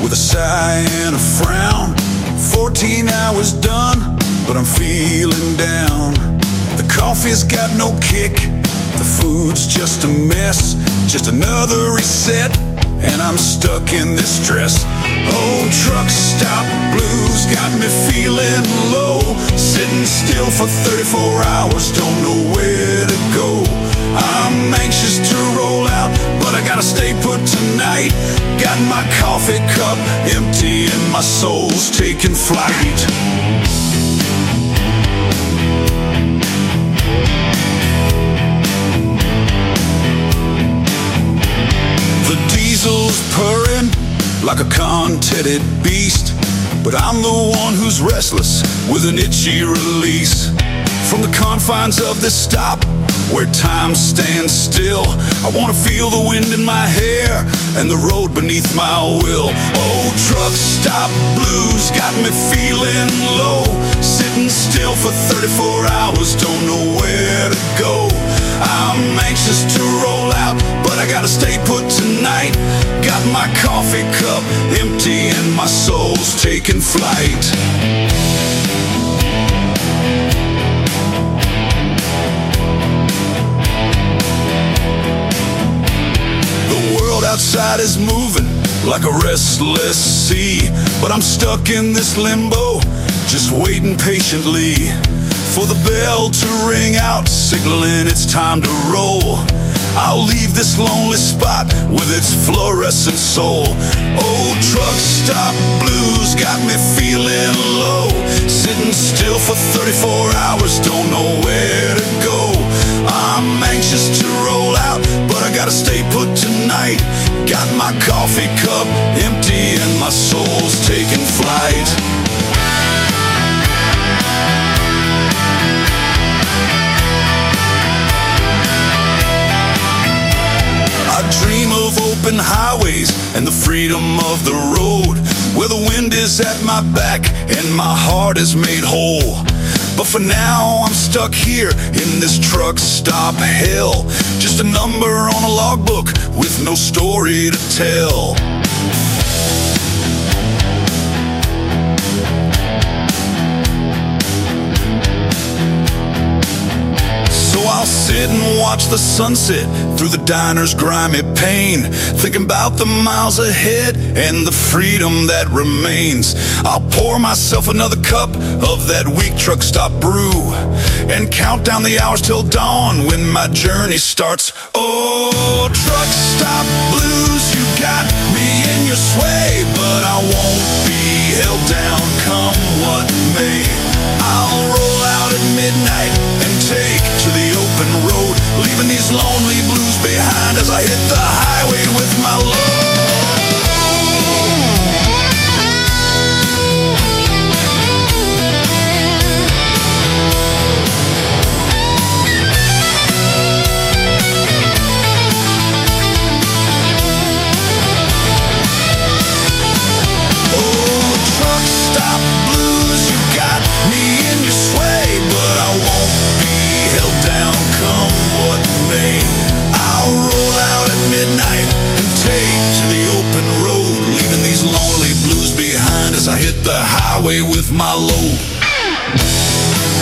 with a sigh and a frown. 14 hours done, but I'm feeling down. The coffee's got no kick, the food's just a mess, just another reset, and I'm stuck in this stress. Oh, truck stop blues got me feeling low, sitting still for 34 hours, don't know where to go. I'm anxious to roll out, but I gotta stay put tonight. Got my coffee cup empty and my soul's taking flight. The diesel's purring like a contented beast, but I'm the one who's restless with an itchy release. From the confines of this stop, where time stands still, I wanna feel the wind in my hair and the road beneath my will. Oh, truck stop blues got me feeling low, sitting still for 34 hours, don't know where to go. I'm anxious to roll out, but I gotta stay put tonight. Got my coffee cup empty and my soul's taking flight. Outside is moving like a restless sea, but I'm stuck in this limbo, just waiting patiently for the bell to ring out, signaling it's time to roll. I'll leave this lonely spot with its fluorescent soul. Oh, truck stop blues got me feeling low, sitting still for 34 hours, don't know where to go. I'm anxious to roll out, but I gotta stay put tonight. Got my coffee cup empty and my soul's taking flight. I dream of open highways and the freedom of the road, where the wind is at my back and my heart is made whole. But for now I'm stuck here in this truck stop hell, just a number on a logbook with no story to tell. So I'll sit and watch the sunset through the diner's grimy pane, thinking about the miles ahead and the freedom that remains. I'll pour myself another cup of that weak truck stop brew and count down the hours till dawn when my journey starts. Oh, truck stop blues, you got me in your sway, but I won't be held down come what may. I'll roll out at midnight and take to the open road, leaving these lonely blues behind as I hit the highway with my load. I hit the highway with my load.